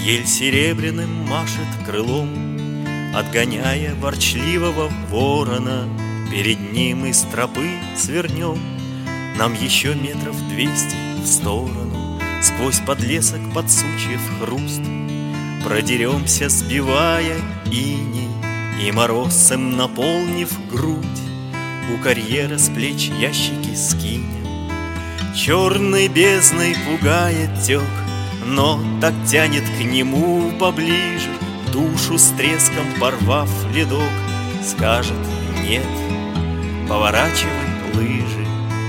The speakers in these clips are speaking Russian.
Ель серебряным машет крылом, отгоняя ворчливого ворона. Перед ним из тропы свернем, нам еще 200 метров в сторону. Сквозь подлесок под сучьев хруст продеремся, сбивая иней и морозцем наполнив грудь. У карьера с плеч ящики скинем. Черной бездной пугает тек, но так тянет к нему поближе. Душу с треском порвав ледок, скажет нет, поворачивай лыжи.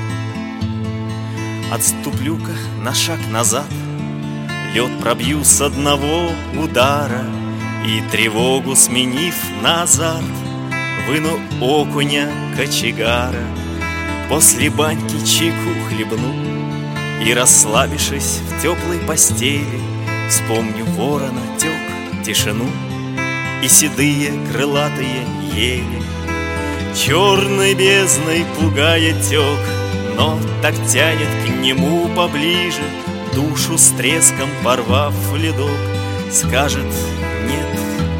Отступлю-ка на шаг назад, лед пробью с одного удара и, тревогу сменив на азарт, выну окуня кочегара. После баньки чайку хлебну и, расслабившись в теплой постели, вспомню ворона, тек, тишину и седые крылатые ели. Черной бездной пугает тек, но так тянет к нему поближе. Душу с треском порвав ледок, скажет нет.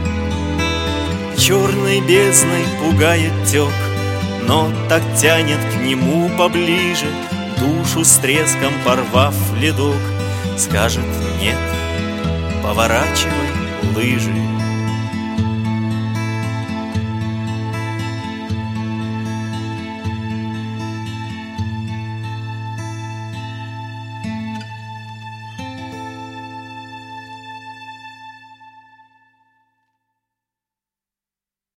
Черной бездной пугает тек, но так тянет к нему поближе. Душу с треском порвав ледок, скажет нет, поворачивай лыжи.